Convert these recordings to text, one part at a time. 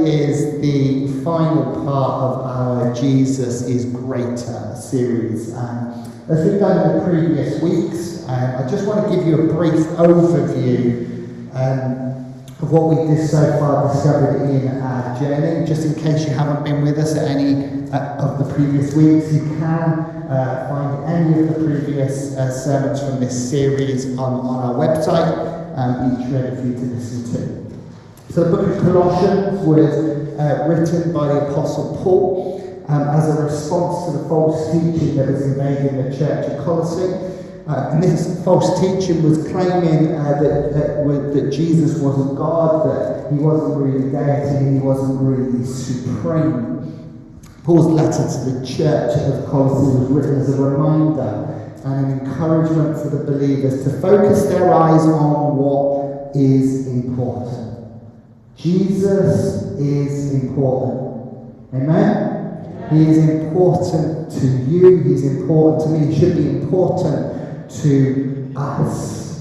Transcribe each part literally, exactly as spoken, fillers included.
is the final part of our Jesus is Greater series. Um, as we've done in the previous weeks, um, I just want to give you a brief overview um, of what we did so far discovered in our journey. Just in case you haven't been with us at any uh, of the previous weeks, you can uh, find any of the previous uh, sermons from this series on, on our website, um, each ready for you to listen to. So the book of Colossians was uh, written by the Apostle Paul um, as a response to the false teaching that was invading the church at Colossae. Uh, and this false teaching was claiming uh, that, that, that Jesus wasn't God, that he wasn't really deity, he wasn't really supreme. Paul's letter to the church of Colossae was written as a reminder and an encouragement for the believers to focus their eyes on what is important. Jesus is important. Amen? He is important to you. He's important to me. He should be important to us.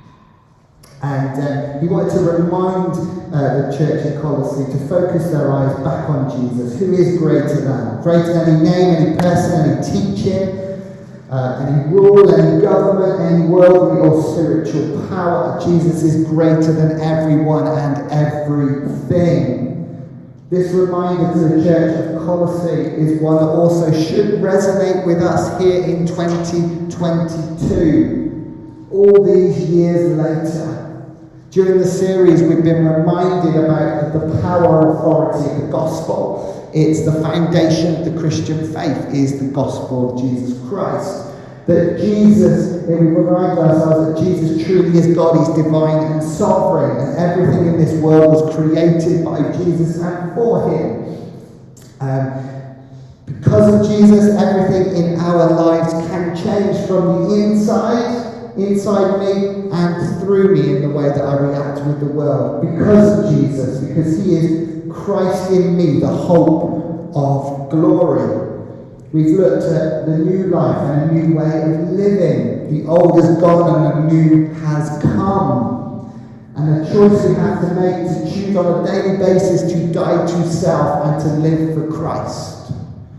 And uh, he wanted to remind uh, the church in Colossae to focus their eyes back on Jesus, who is greater than. Greater than any name, any person, any teaching, uh, any rule, any government, any worldly or spiritual power. Jesus is greater than everyone and everything. This reminder to the church of Colossae is one that also should resonate with us here in twenty twenty-two. All these years later, during the series we've been reminded about the power and authority of the gospel. It's the foundation of the Christian faith, is the gospel of Jesus Christ. That Jesus, we remind ourselves that Jesus truly is God, he's divine and sovereign, and everything in this world was created by Jesus and for him. Um, because of Jesus, everything in our lives can change from the inside, inside me, and through me in the way that I react with the world. Because of Jesus, because he is Christ in me, the hope of glory. We've looked at the new life and a new way of living. The old is gone and the new has come. And the choice we have to make to choose on a daily basis to die to self and to live for Christ.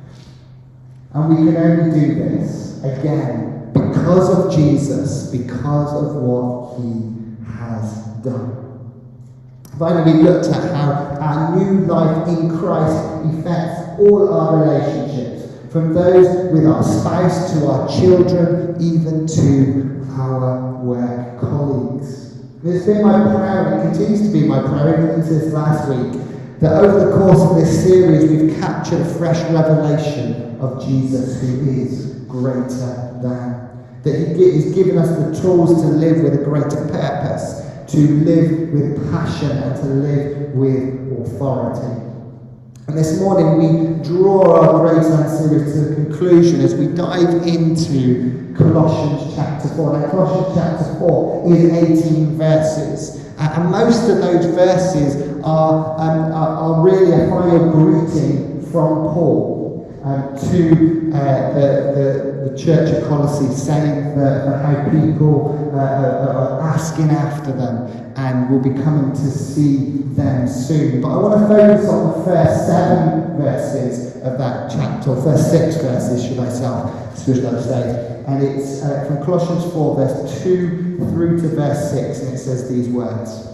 And we can only do this, again, because of Jesus, because of what he has done. Finally, we looked at how our new life in Christ affects all our relationships. From those with our spouse to our children, even to our work colleagues. It's been my prayer, and it continues to be my prayer, even into this last week, that over the course of this series we've captured a fresh revelation of Jesus, who is greater than. That he has given us the tools to live with a greater purpose, to live with passion, and to live with authority. And this morning we draw our Greater Than series to a conclusion as we dive into Colossians chapter four. Now Colossians chapter four is eighteen verses. Uh, and most of those verses are, um, are, are really a final greeting from Paul um, to uh, the, the, the church of Colossae, saying that, that how people uh, are, are asking after them and will be coming to see them soon. But I want to focus on the first seven verses of that chapter, or first six verses, should I say, should I say. And it's uh, from Colossians four, verse two through to verse six, and it says these words.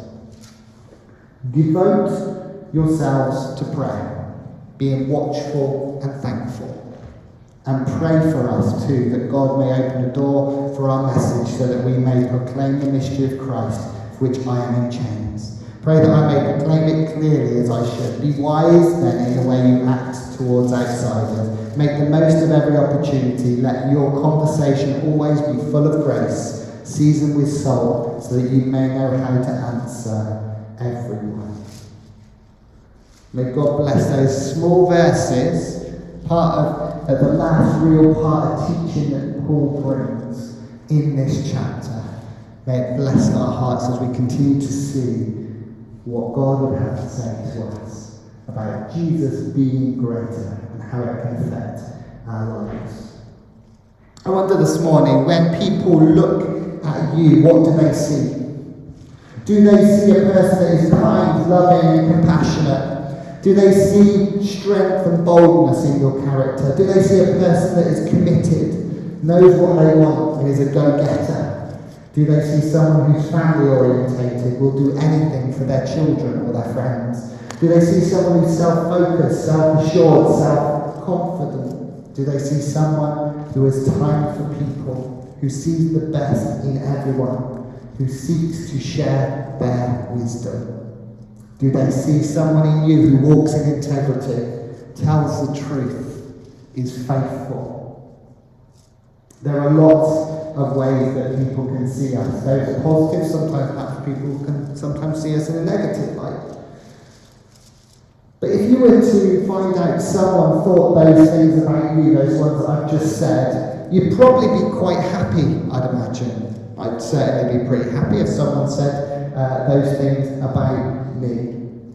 Devote yourselves to prayer, being watchful and thankful. And pray for us too, that God may open a door for our message, so that we may proclaim the mystery of Christ, for which I am in chains. Pray that I may proclaim it clearly as I should. Be wise then in the way you act towards outsiders. Make the most of every opportunity. Let your conversation always be full of grace, seasoned with salt, so that you may know how to answer everyone. May God bless those small verses, part of uh, the last real part of teaching that Paul brings in this chapter. May it bless our hearts as we continue to see what God would have to say to us about Jesus being greater and how it can affect our lives. I wonder this morning, when people look at you, what do they see? Do they see a person that is kind, loving and compassionate? Do they see strength and boldness in your character? Do they see a person that is committed, knows what they want, and is a go-getter? Do they see someone who's family-orientated, will do anything for their children or their friends? Do they see someone who's self-focused, self-assured, self-confident? Do they see someone who has time for people, who sees the best in everyone, who seeks to share their wisdom? Do they see someone in you who walks in integrity, tells the truth, is faithful? There are lots of ways that people can see us. Those are positive, sometimes perhaps people can sometimes see us in a negative light. But if you were to find out someone thought those things about you, those ones that I've just said, you'd probably be quite happy, I'd imagine. I'd certainly be pretty happy if someone said uh, those things about me.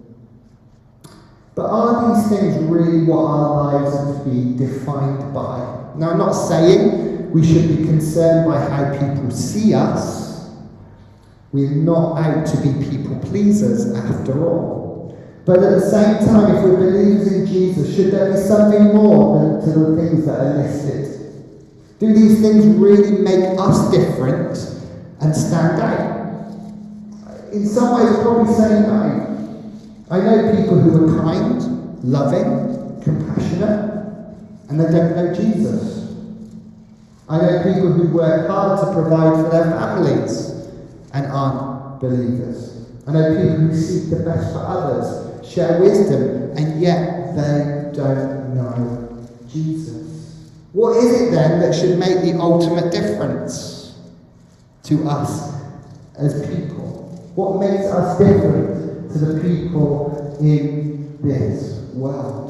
But are these things really what our lives are to be defined by? Now, I'm not saying we should be concerned by how people see us. We're not out to be people pleasers after all. But at the same time, if we're believers in Jesus, should there be something more than to the things that are listed? Do these things really make us different and stand out? In some ways, probably saying no. I know people who are kind, loving, compassionate, and they don't know Jesus. I know people who work hard to provide for their families and aren't believers. I know people who seek the best for others, share wisdom, and yet they don't know Jesus. What is it then that should make the ultimate difference to us as people? What makes us different to the people in this world?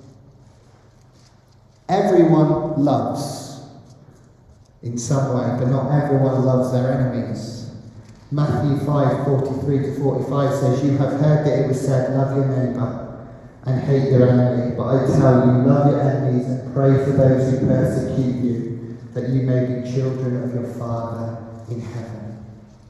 Everyone loves in some way, but not everyone loves their enemies. Matthew five, forty-three to forty-five says, "You have heard that it was said, love your neighbour and hate your enemy. But I tell you, love your enemies and pray for those who persecute you, that you may be children of your Father in heaven."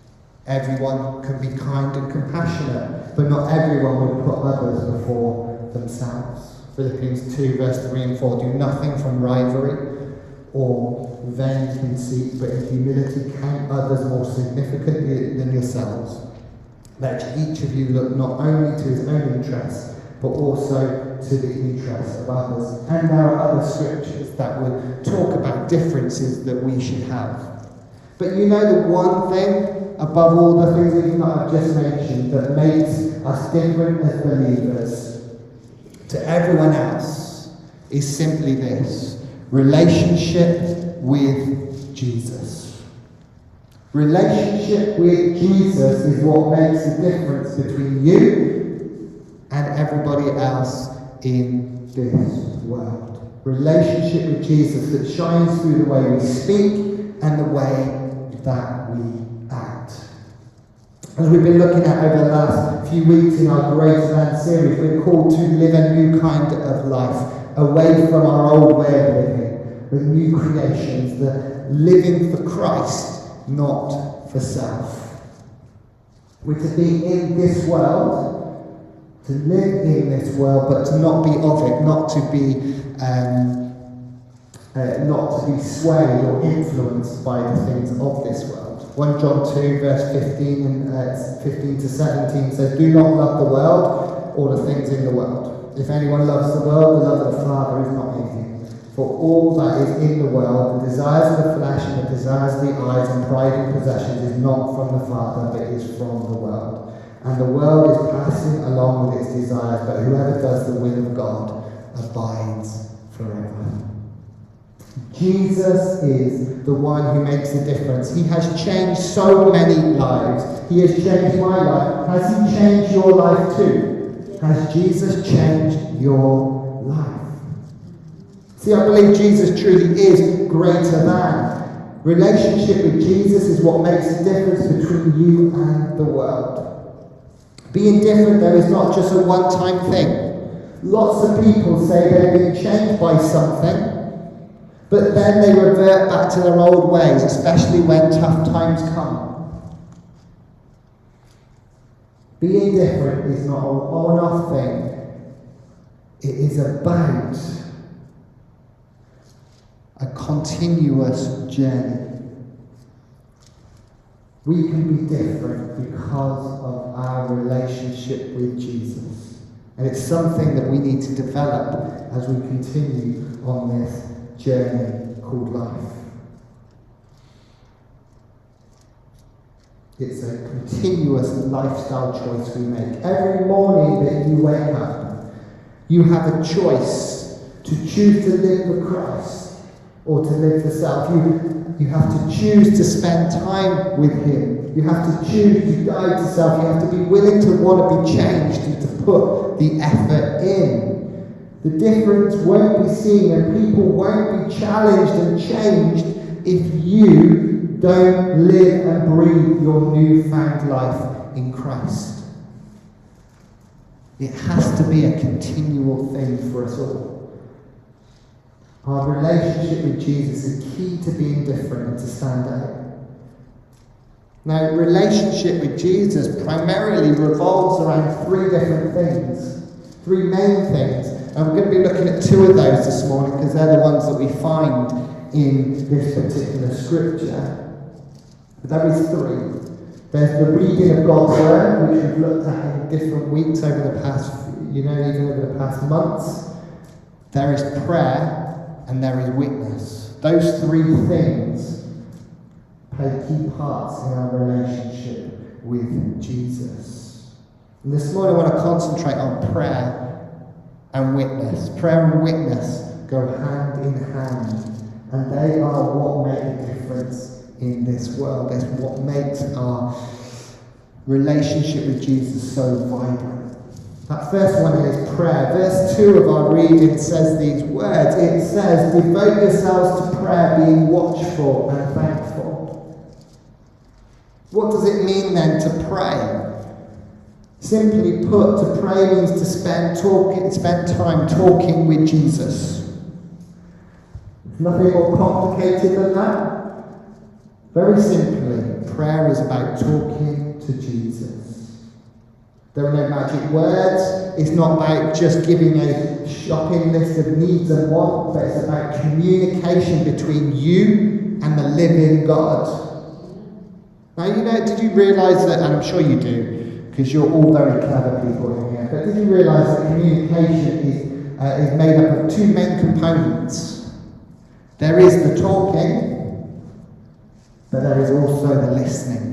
Everyone can be kind and compassionate, but not everyone will put others before themselves. Philippians two, verse three and four, "Do nothing from rivalry or vain conceit, but in humility count others more significantly than yourselves. Let each of you look not only to his own interests, but also to the interests of others." And there are other scriptures that would talk about differences that we should have. But you know the one thing, above all the things that I've just mentioned, that makes us different as believers to everyone else is simply this: relationship with Jesus. Relationship with Jesus is what makes the difference between you and everybody else in this world. Relationship with Jesus that shines through the way we speak and the way that we act. As we've been looking at over the last few weeks in our Greater Than series, we're called to live a new kind of life, away from our old way of living, with new creations, the living for Christ, not for self. We're to be in this world, to live in this world, but to not be of it, not to be um, uh, not to be swayed or influenced by the things of this world. First John two, verse fifteen and uh, fifteen to seventeen says, "Do not love the world or the things in the world. If anyone loves the world, the love of the Father is not in him. For all that is in the world, the desires of the flesh and the desires of the eyes and pride in possessions is not from the Father, but is from the world. And the world is passing along with its desires, but whoever does the will of God abides forever." Jesus is the one who makes the difference. He has changed so many lives. He has changed my life. Has he changed your life too? Has Jesus changed your life? See, I believe Jesus truly is greater than. Relationship with Jesus is what makes the difference between you and the world. Being different, though, is not just a one-time thing. Lots of people say they've been changed by something, but then they revert back to their old ways, especially when tough times come. Being different is not a one-off thing. It is about a continuous journey. We can be different because of our relationship with Jesus. And it's something that we need to develop as we continue on this journey called life. It's a continuous lifestyle choice we make. Every morning that you wake up, you have a choice to choose to live for Christ or to live for self. You, you have to choose to spend time with Him. You have to choose to die to self. You have to be willing to want to be changed and to put the effort in. The difference won't be seen and people won't be challenged and changed if you don't live and breathe your newfound life in Christ. It has to be a continual thing for us all. Our relationship with Jesus is key to being different and to stand out. Now, relationship with Jesus primarily revolves around three different things, three main things. And we're going to be looking at two of those this morning because they're the ones that we find in this particular scripture. But there is three. There's the reading of God's Word, which we've looked at in different weeks over the past, you know, even over the past months. There is prayer and there is witness. Those three things play key parts in our relationship with Jesus. And this morning I want to concentrate on prayer and witness. Prayer and witness go hand in hand, and they are what make a difference in this world. That's what makes our relationship with Jesus so vibrant. That first one is prayer. Verse two of our reading says these words. It says, devote yourselves to prayer, being watchful and thankful. What does it mean then to pray? Simply put, to pray means to spend talking, spend time talking with Jesus. There's nothing more complicated than that. Very simply, prayer is about talking to Jesus. There are no magic words. It's not about just giving a shopping list of needs and wants, but it's about communication between you and the living God. Now, you know, did you realise that, and I'm sure you do, because you're all very clever people in here, but did you realise that communication is, uh, is made up of two main components? There is the talking, but there is also the listening.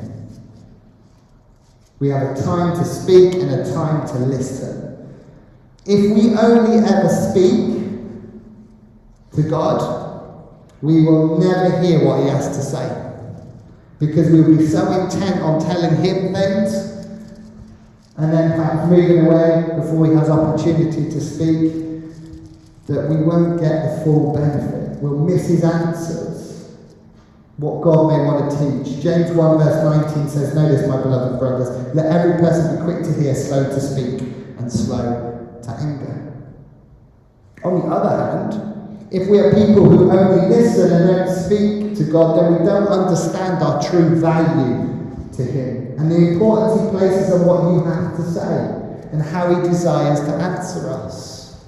We have a time to speak and a time to listen. If we only ever speak to God, we will never hear what He has to say. Because we will be so intent on telling Him things, and then perhaps moving away before He has opportunity to speak, that we won't get the full benefit. We'll miss His answers, what God may want to teach. James one verse nineteen says, know this, my beloved brothers, let every person be quick to hear, slow to speak, and slow to anger. On the other hand, if we are people who only listen and don't speak to God, then we don't understand our true value to Him and the importance He places on what you have to say and how He desires to answer us.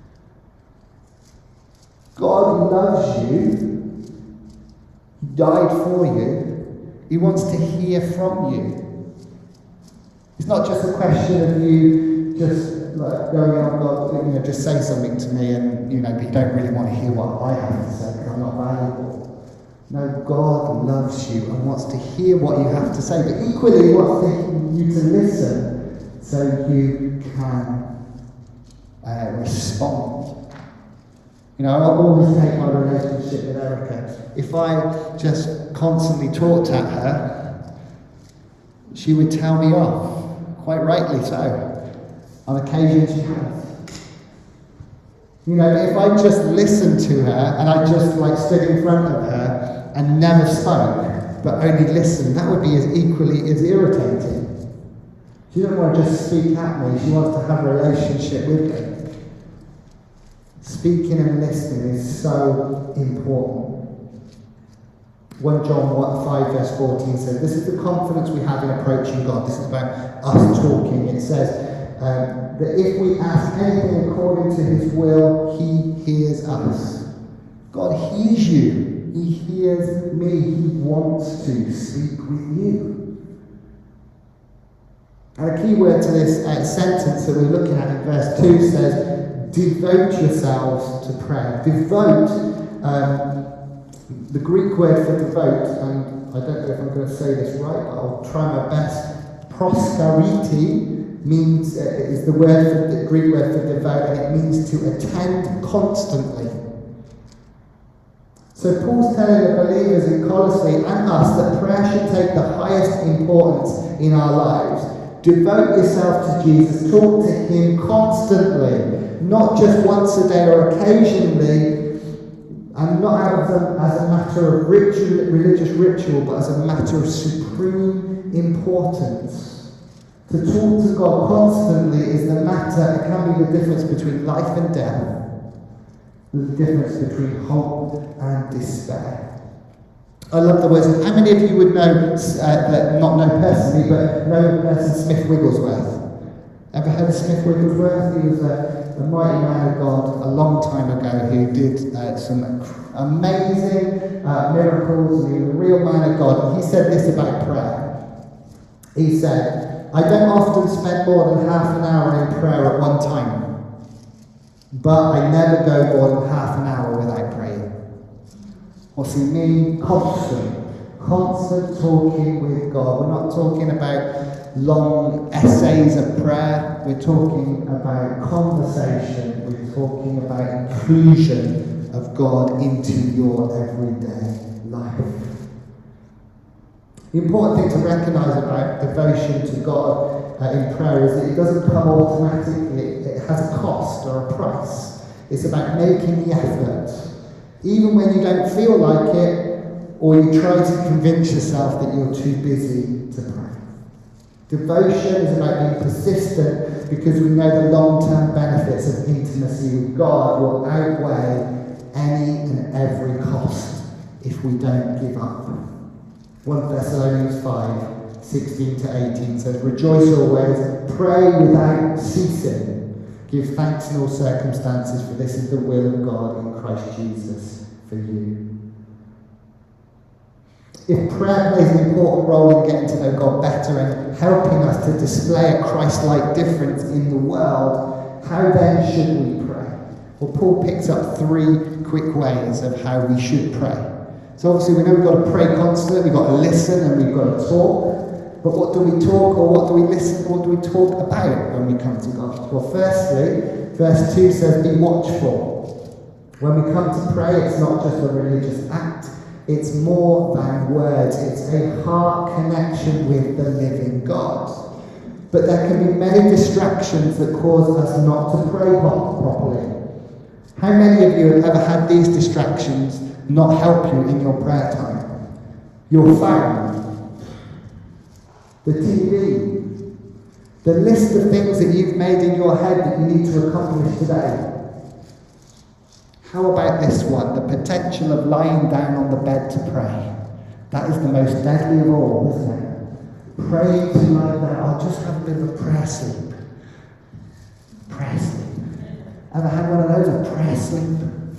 God loves you. He died for you. He wants to hear from you. It's not just a question of you just like going, oh God, you know, just say something to me, and you know, but you don't really want to hear what I have to say because I'm not valuable. No, God loves you and wants to hear what you have to say, but equally He wants to, you to listen so you can uh, respond. You know, I always take my relationship with Erica. If I just constantly talked at her, she would tell me off, quite rightly so. On occasion she has. You know, if I just listened to her and I just like stood in front of her and never spoke, but only listened, that would be as equally as irritating. She doesn't want to just speak at me, she wants to have a relationship with me. Speaking and listening is so important. First John five verse fourteen says, this is the confidence we have in approaching God. This is about us talking. It says, Um, that if we ask anything according to His will, he hears us. God hears you. He hears me. He wants to speak with you. And a key word to this uh, sentence that we're looking at in verse two says, devote yourselves to prayer. Devote, um, the Greek word for devote, and I don't know if I'm going to say this right, but I'll try my best. Proskariti means, uh, is the word for the Greek word for devote, and it means to attend constantly. So Paul's telling the believers in Colossae and us that prayer should take the highest importance in our lives. Devote yourself to Jesus, talk to him constantly, not just once a day or occasionally, and not out of a, as a matter of ritual, religious ritual, but as a matter of supreme importance. To talk to God constantly is the matter, it can be the difference between life and death, the difference between hope and despair. I love the words. How many of you would know, uh, that, not know personally, but know the person Smith Wigglesworth? Ever heard of Smith Wigglesworth? He was a, a mighty man of God a long time ago who did uh, some amazing uh, miracles, and he was a real man of God. And he said this about prayer. He said, I don't often spend more than half an hour in prayer at one time, but I never go more than half an hour without praying. What's he mean? Constant. Constant talking with God. We're not talking about long essays of prayer. We're talking about conversation. We're talking about inclusion of God into your everyday life. The important thing to recognise about devotion to God uh, in prayer is that it doesn't come automatically. It has a cost or a price. It's about making the effort. Even when you don't feel like it, or you try to convince yourself that you're too busy to pray. Devotion is about being persistent because we know the long-term benefits of intimacy with God will outweigh any and every cost if we don't give up. First Thessalonians five, sixteen to eighteen says, rejoice always, pray without ceasing. Give thanks in all circumstances, for this is the will of God in Christ Jesus for you. If prayer plays an important role in getting to know God better and helping us to display a Christ-like difference in the world, how then should we pray? Well, Paul picks up three quick ways of how we should pray. So obviously we know we've got to pray constantly, we've got to listen and we've got to talk. But what do we talk or what do we listen, what do we talk about when we come to God? Well, firstly, verse two says, be watchful. When we come to pray, it's not just a religious act, it's more than words, it's a heart connection with the living God. But there can be many distractions that cause us not to pray properly. How many of you have ever had these distractions not help you in your prayer time? Your phone, the T V, the list of things that you've made in your head that you need to accomplish today. How about this one? The potential of lying down on the bed to pray. That is the most deadly of all, isn't it? Praying to lie down. I'll just have a bit of a prayer sleep. Prayer sleep. Ever had one of those, a prayer sleep?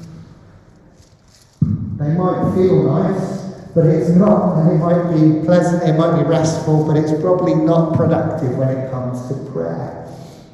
They might feel nice, but it's not, and it might be pleasant, it might be restful, but it's probably not productive when it comes to prayer.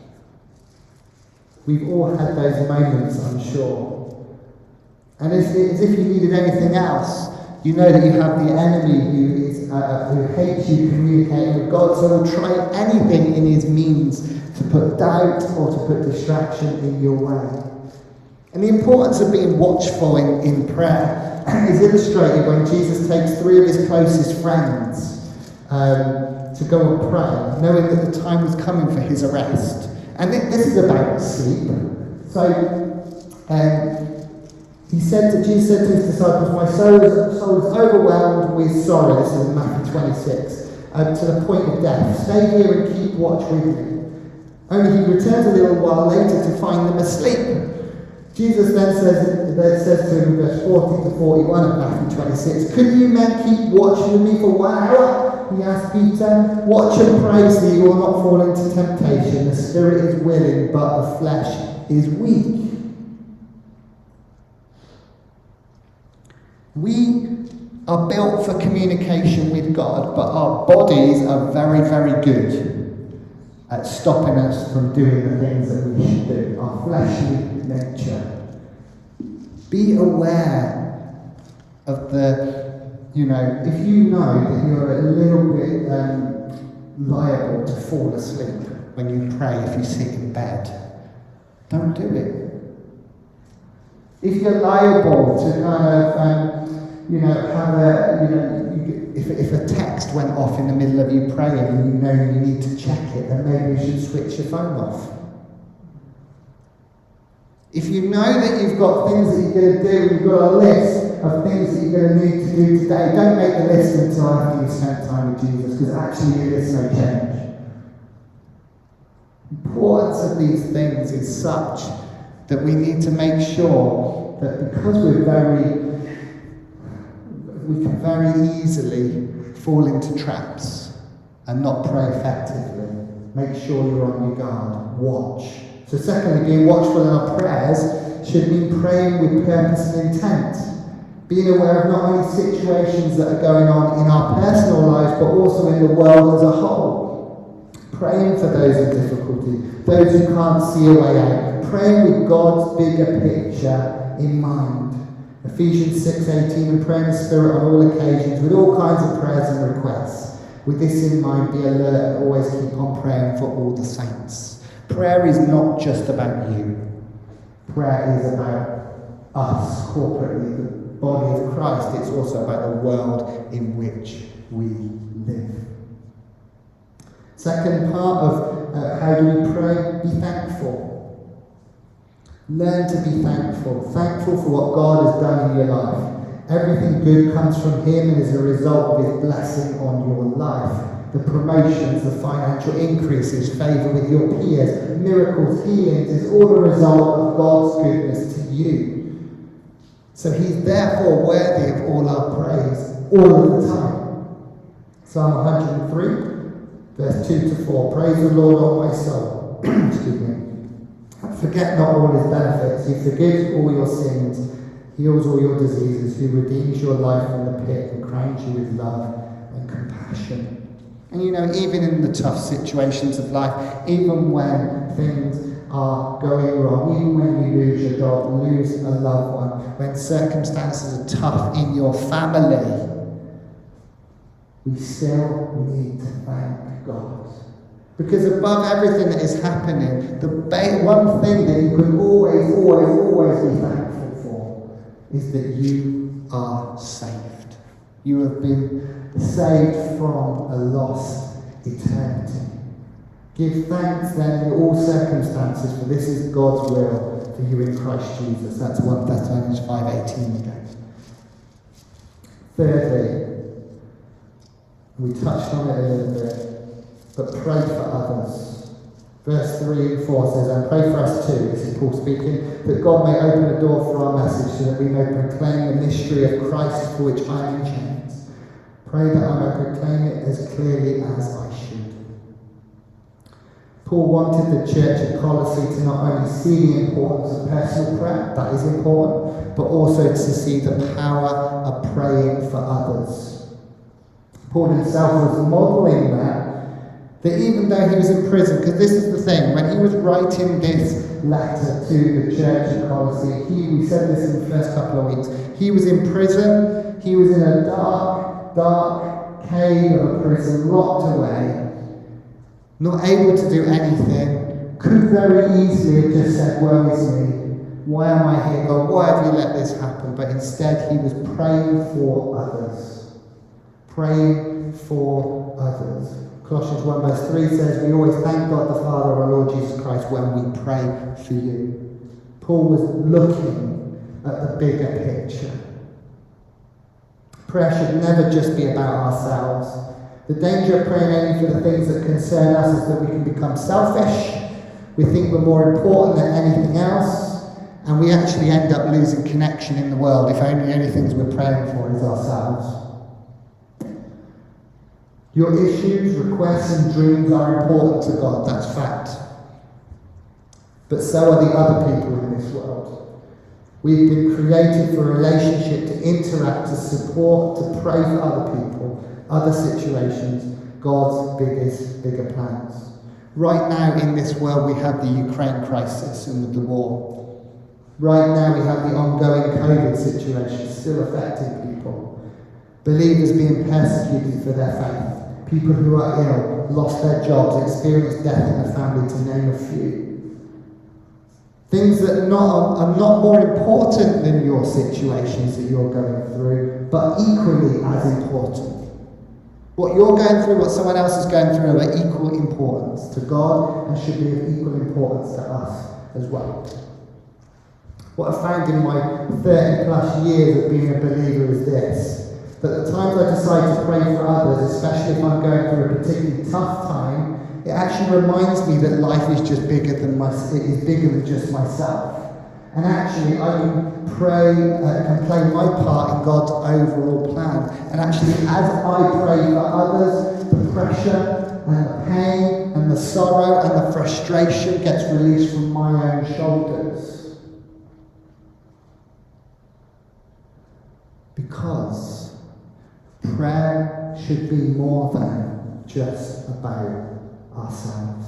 We've all had those moments, I'm sure. And as, as if you needed anything else, you know that you have the enemy who is uh, who hates you communicating with God, so he'll try anything in his means to put doubt or to put distraction in your way. And the importance of being watchful in, in prayer is illustrated when Jesus takes three of his closest friends um, to go and pray, knowing that the time was coming for his arrest. And this is about sleep. So, um, he said to, Jesus said to his disciples, my soul is, soul is overwhelmed with sorrow. This is in Matthew twenty-six, um, to the point of death. Stay here and keep watch with me. Only he returns a little while later to find them asleep. Jesus then says, then says to him in verse forty to forty-one of Matthew twenty-six, could you men keep watching with me for one hour? He asked Peter. Watch and pray so you will not fall into temptation. The spirit is willing, but the flesh is weak. We are built for communication with God, but our bodies are very, very good at stopping us from doing the things that we should do, our fleshly nature. Be aware of the, you know, if you know that you're a little bit um, liable to fall asleep when you pray if you sit in bed, don't do it. If you're liable to kind of, um, you know, have a, you know, you, if, if a text went off in the middle of you praying and you know you need to check it, then maybe you should switch your phone off. If you know that you've got things that you're going to do, you've got a list of things that you're going to need to do today, don't make the list until after you've spent time with Jesus, because actually your list may change. The importance of these things is such that we need to make sure that because we're very, we can very easily fall into traps and not pray effectively. Make sure you're on your guard. Watch. So secondly, being watchful in our prayers should mean praying with purpose and intent. Being aware of not only situations that are going on in our personal lives, but also in the world as a whole. Praying for those in difficulty, those who can't see a way out. Praying with God's bigger picture in mind. Ephesians six eighteen, and pray in the Spirit on all occasions with all kinds of prayers and requests. With this in mind, be alert and always keep on praying for all the saints. Prayer is not just about you. Prayer is about us corporately, the body of Christ. It's also about the world in which we live. Second part of uh, how do we pray? Be thankful. Learn to be thankful. Thankful for what God has done in your life. Everything good comes from Him and is a result of His blessing on your life. The promotions, the financial increases, favour with your peers, miracles, healings, is all a result of God's goodness to you. So He's therefore worthy of all our praise, all of the time. Psalm one hundred three, verse two to four. Praise the Lord, O my soul. Excuse me. Forget not all His benefits. He forgives all your sins, heals all your diseases, who redeems your life from the pit and crowns you with love and compassion. And you know, even in the tough situations of life, even when things are going wrong, even when you lose your job, lose a loved one, when circumstances are tough in your family, we still need to thank God. Because above everything that is happening, the ba- one thing that you can always, always, always be thankful for is that you are saved. You have been saved from a lost eternity. Give thanks then in all circumstances, for this is God's will for you in Christ Jesus. That's First Thessalonians five eighteen again. Thirdly, we touched on it a little bit, but pray for others. Verse three and four says, and pray for us too, this is Paul speaking, that God may open a door for our message so that we may proclaim the mystery of Christ for which I am in chains. Pray that I may proclaim it as clearly as I should. Paul wanted the church at Colossae to not only see the importance of personal prayer, that is important, but also to see the power of praying for others. Paul himself was modelling that, that even though he was in prison, because this is the thing, when he was writing this letter to the church at Colossae, he, we said this in the first couple of weeks, he was in prison, he was in a dark, dark cave of a prison, locked away, not able to do anything, could very easily have just said, woe is me, why am I here, God, why have you let this happen? But instead he was praying for others, praying for others. Colossians one verse three says, we always thank God the Father of our Lord Jesus Christ when we pray for you. Paul was looking at the bigger picture. Prayer should never just be about ourselves. The danger of praying only for the things that concern us is that we can become selfish. We think we're more important than anything else, and we actually end up losing connection in the world if only the only things we're praying for is ourselves. Your issues, requests and dreams are important to God, that's fact. But so are the other people in this world. We've been created for a relationship, to interact, to support, to pray for other people, other situations, God's biggest, bigger plans. Right now in this world we have the Ukraine crisis and with the war. Right now we have the ongoing COVID situation still affecting people. Believers being persecuted for their faith. People who are ill, lost their jobs, experienced death in the family, to name a few. Things that not, are not more important than your situations that you're going through, but equally as important. What you're going through, what someone else is going through, are equal importance to God and should be of equal importance to us as well. What I found in my thirty plus years of being a believer is this: that the times I decide to pray for others, especially if I'm going through a particularly tough time, it actually reminds me that life is just bigger than my, it is bigger than just myself. And actually, I can pray, uh, can play my part in God's overall plan. And actually, as I pray for others, the pressure and the pain and the sorrow and the frustration gets released from my own shoulders. Because prayer should be more than just about ourselves.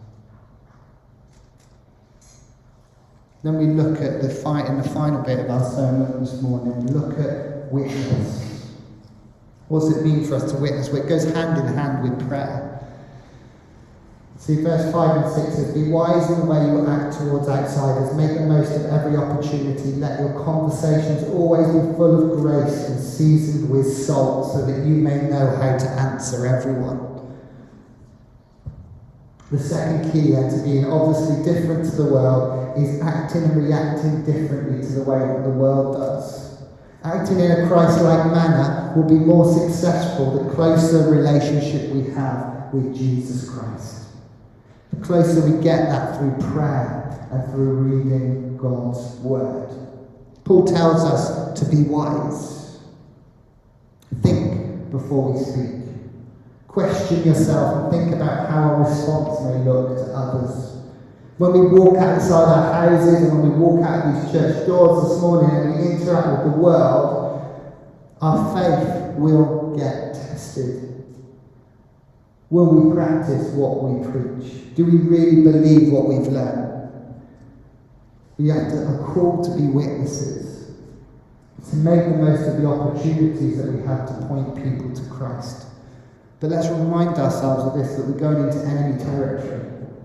Then we look at the fight in the final bit of our sermon this morning. Look at witness. What does it mean for us to witness? Well, it goes hand in hand with prayer. See, verse five and six says, "Be wise in the way you act towards outsiders. Make the most of every opportunity. Let your conversations always be full of grace and seasoned with salt, so that you may know how to answer everyone." The second key then to being obviously different to the world is acting and reacting differently to the way that the world does. Acting in a Christ-like manner will be more successful the closer relationship we have with Jesus Christ. The closer we get that through prayer and through reading God's word. Paul tells us to be wise. Think before we speak. Question yourself and think about how our response may look to others. When we walk outside our houses and when we walk out these church doors this morning and we interact with the world, our faith will get tested. Will we practice what we preach? Do we really believe what we've learned? We have to, are called to be witnesses, to make the most of the opportunities that we have to point people to Christ. But let's remind ourselves of this, that we're going into enemy territory.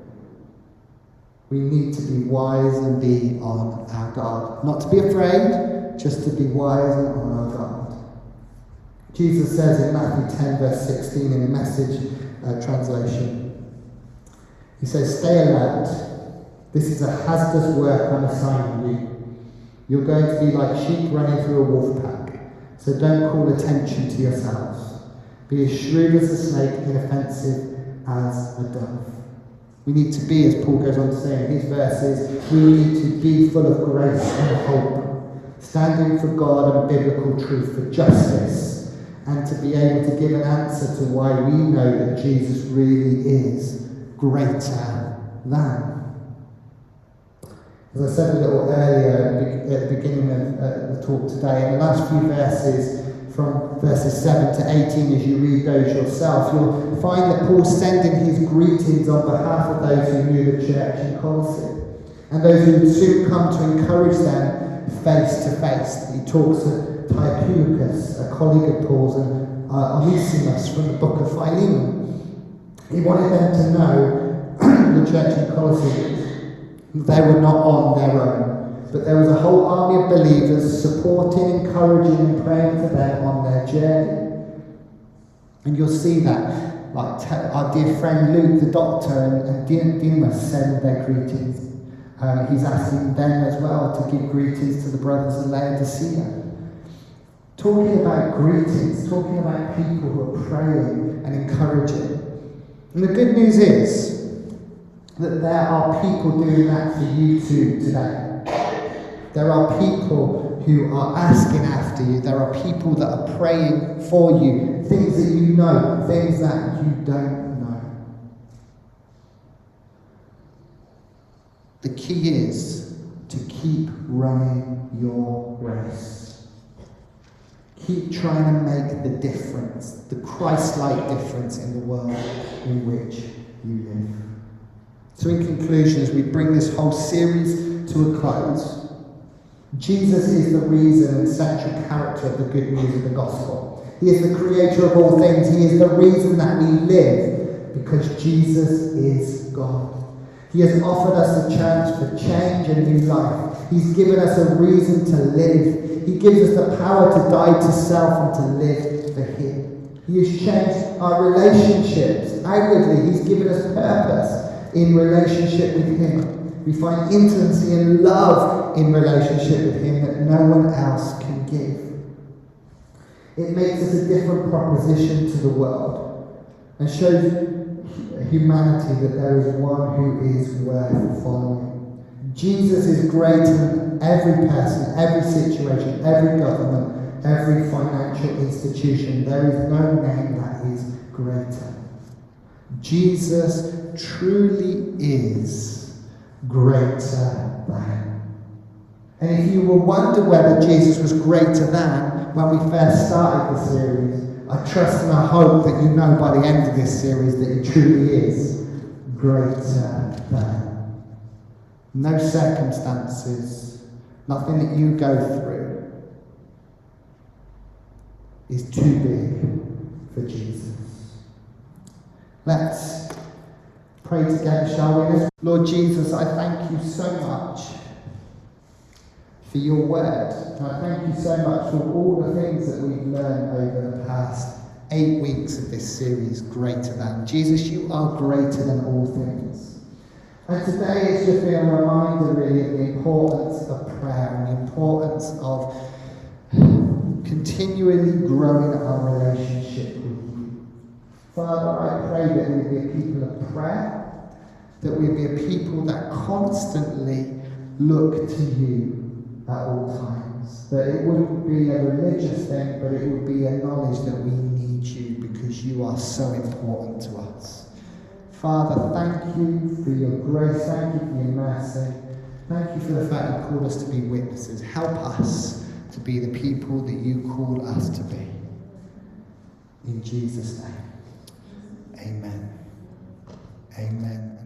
We need to be wise and be on our guard. Not to be afraid, just to be wise and on our guard. Jesus says in Matthew ten verse sixteen in the Message uh, translation, he says, "Stay alert. This is a hazardous work I'm assigning you. You're going to be like sheep running through a wolf pack, so don't call attention to yourselves. Be as shrewd as a snake, inoffensive as a dove." We need to be, as Paul goes on to say in his verses, we need to be full of grace and hope, standing for God and biblical truth, for justice, and to be able to give an answer to why we know that Jesus really is greater than. As I said a little earlier at the beginning of uh, the talk today, in the last few verses, from verses seven to eighteen, as you read those yourself, you'll find that Paul's sending his greetings on behalf of those who knew the church in Colossae, and those who would soon come to encourage them face to face. He talks to Tychicus, a colleague of Paul's, and uh, Onesimus from the book of Philemon. He wanted them to know, the church in Colossae, they were not on their own, but there was a whole army of believers supporting, encouraging and praying for them on their journey. And you'll see that, like our dear friend Luke, the doctor, and, and Demas send their greetings. Um, he's asking them as well to give greetings to the brothers in Laodicea. Talking about greetings, talking about people who are praying and encouraging. And the good news is that there are people doing that for you too today. There are people who are asking after you. There are people that are praying for you. Things that you know, things that you don't know. The key is to to keep running your race. Keep trying to make the difference, the Christ-like difference in the world in which you live. So in conclusion, as we bring this whole series to a close, Jesus is the reason and central character of the good news of the gospel. He is the creator of all things. He is the reason that we live, because Jesus is God. He has offered us a chance for change and new life. He's given us a reason to live. He gives us the power to die to self and to live for Him. He has changed our relationships outwardly. He's given us purpose in relationship with Him. We find intimacy and love in relationship with Him that no one else can give. It makes us a different proposition to the world and shows humanity that there is one who is worth following. Jesus is greater than every person, every situation, every government, every financial institution. There is no name that is greater. Jesus truly is greater than. And if you will wonder whether Jesus was greater than when we first started the series, I trust and I hope that you know by the end of this series that He truly is greater than. No circumstances, nothing that you go through is too big for Jesus. Let's pray together, shall we? Lord Jesus, I thank you so much for your word. And I thank you so much for all the things that we've learned over the past eight weeks of this series, Greater Than. Jesus, you are greater than all things. And today it's just been a reminder really of the importance of prayer and the importance of continually growing our relationship with you. Father, I pray that we'd be a people of prayer, that we'd be a people that constantly look to you at all times. That it wouldn't be a religious thing, but it would be a knowledge that we need you because you are so important to us. Father, thank you for your grace, thank you for your mercy, thank you for the fact you called us to be witnesses. Help us to be the people that you call us to be. In Jesus' name, amen. Amen.